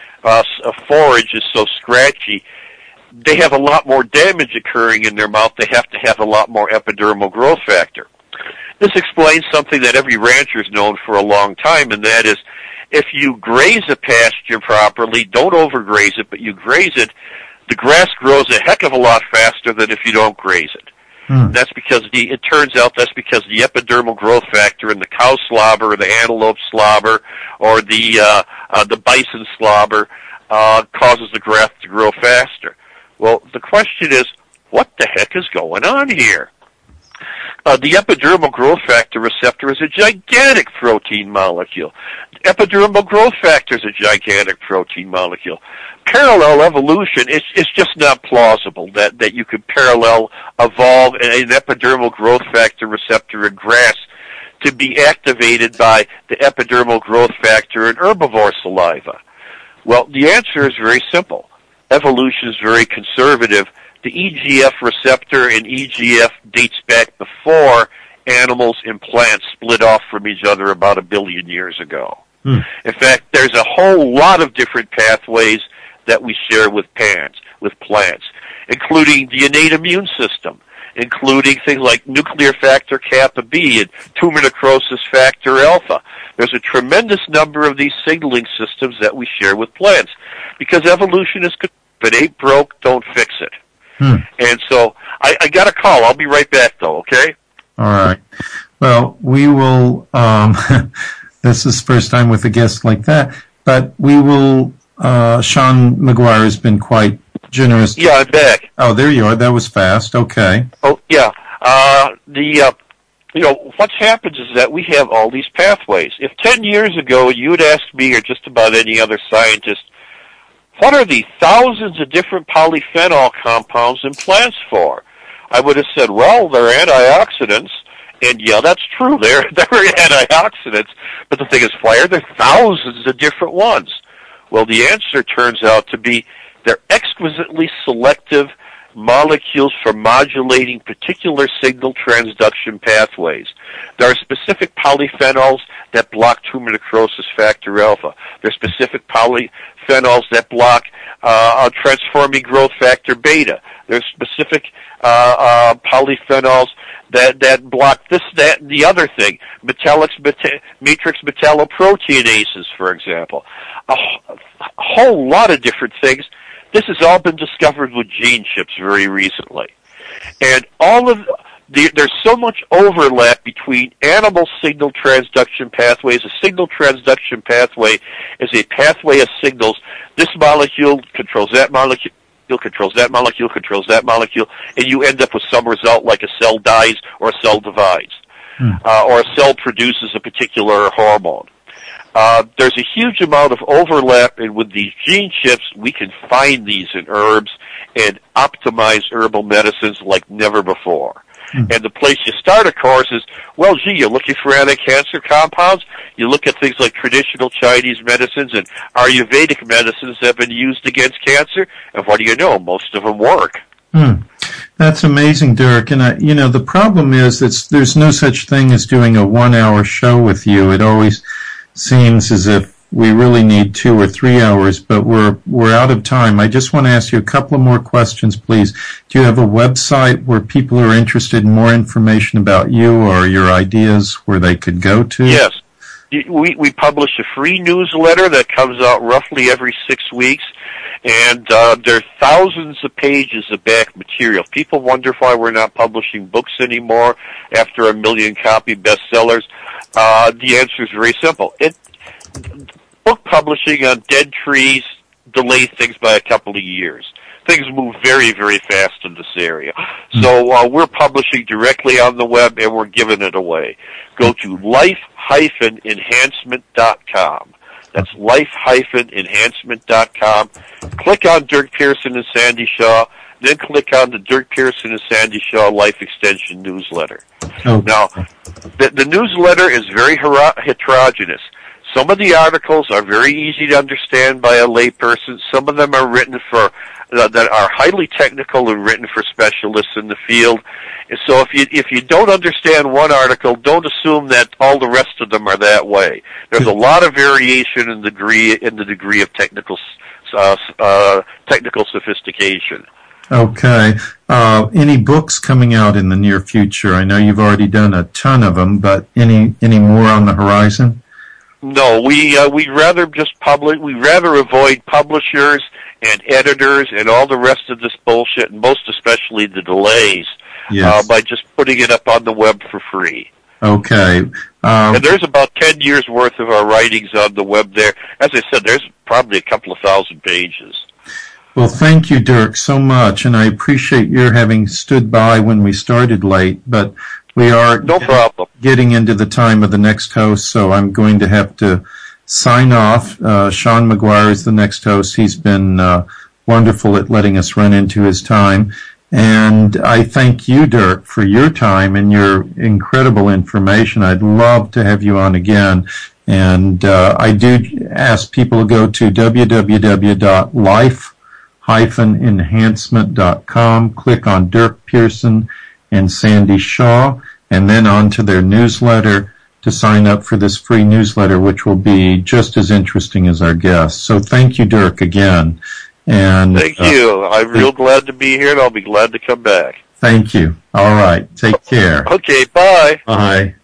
forage is so scratchy, they have a lot more damage occurring in their mouth. They have to have a lot more epidermal growth factor. This explains something that every rancher's known for a long time, and that is, if you graze a pasture properly, don't overgraze it, but you graze it, the grass grows a heck of a lot faster than if you don't graze it. That's because it turns out that's because the epidermal growth factor in the cow slobber or the antelope slobber or the bison slobber causes the grass to grow faster. Well, the question is, what the heck is going on here? The epidermal growth factor receptor is a gigantic protein molecule. Epidermal growth factor is a gigantic protein molecule. Parallel evolution, it's just not plausible that you could parallel evolve an epidermal growth factor receptor in grass to be activated by the epidermal growth factor in herbivore saliva. Well, the answer is very simple. Evolution is very conservative. The EGF receptor and EGF dates back before animals and plants split off from each other about 1 billion years ago. In fact, there's a whole lot of different pathways that we share with plants, including the innate immune system, including things like nuclear factor kappa B and tumor necrosis factor alpha. There's a tremendous number of these signaling systems that we share with plants, because evolution is, if it ain't broke, don't fix it. And so I got a call. I'll be right back, though, okay? All right. Well, we will, this is the first time with a guest like that, but we will, Sean McGuire has been quite generous. Yeah, I'm back. Oh, there you are. That was fast. Okay. Oh, yeah. You know, what's happened is that we have all these pathways. If 10 years ago you had asked me or just about any other scientist, what are the thousands of different polyphenol compounds in plants for? I would have said, well, they're antioxidants. And yeah, that's true. They're antioxidants. But the thing is, why are there thousands of different ones? Well, the answer turns out to be they're exquisitely selective molecules for modulating particular signal transduction pathways. There are specific polyphenols that block tumor necrosis factor alpha. There are specific polyphenols that block transforming growth factor beta. There are specific polyphenols that block this, that, and the other thing. Matrix metalloproteinases, for example. A whole lot of different things. This has all been discovered with gene chips very recently. And there's so much overlap between animal signal transduction pathways. A signal transduction pathway is a pathway of signals. This molecule controls that molecule. molecule controls that molecule controls that molecule, and you end up with some result like a cell dies or a cell divides, or a cell produces a particular hormone. There's a huge amount of overlap, and with these gene chips, we can find these in herbs and optimize herbal medicines like never before. And the place you start, of course, is, well, gee, you're looking for anti-cancer compounds. You look at things like traditional Chinese medicines and Ayurvedic medicines that have been used against cancer, and what do you know? Most of them work. That's amazing, Dirk. And, the problem is that there's no such thing as doing a 1-hour show with you. It always seems as if we really need 2 or 3 hours, but we're out of time. I just want to ask you a couple of more questions, please. Do you have a website where people are interested in more information about you or your ideas where they could go to? Yes. We publish a free newsletter that comes out roughly every 6 weeks, and there are thousands of pages of back material. People wonder why we're not publishing books anymore after 1 million copy bestsellers. The answer is very simple. Book publishing on dead trees delays things by a couple of years. Things move very, very fast in this area. So we're publishing directly on the web, and we're giving it away. Go to life-enhancement.com. That's life-enhancement.com. Click on Dirk Pearson and Sandy Shaw, then click on the Dirk Pearson and Sandy Shaw Life Extension newsletter. Now, the newsletter is very heterogeneous. Some of the articles are very easy to understand by a layperson. Some of them are written for that are highly technical and written for specialists in the field. And so if you don't understand one article, don't assume that all the rest of them are that way. There's a lot of variation in the degree of technical sophistication. Okay. Any books coming out in the near future? I know you've already done a ton of them, but any more on the horizon? No, we'd rather avoid publishers and editors and all the rest of this bullshit, and most especially the delays, by just putting it up on the web for free. Okay. And there's about 10 years worth of our writings on the web there. As I said, there's probably a couple of thousand pages. Well, thank you, Dirk, so much, and I appreciate your having stood by when we started late, but we are getting into the time of the next host, so I'm going to have to sign off. Sean McGuire is the next host. He's been wonderful at letting us run into his time. And I thank you, Dirk, for your time and your incredible information. I'd love to have you on again. And I do ask people to go to www.life-enhancement.com, click on Dirk Pearson and Sandy Shaw, and then on to their newsletter to sign up for this free newsletter, which will be just as interesting as our guests. So thank you, Dirk, again. And thank you. I'm real glad to be here, and I'll be glad to come back. Thank you. All right. Take care. Okay, bye. Bye.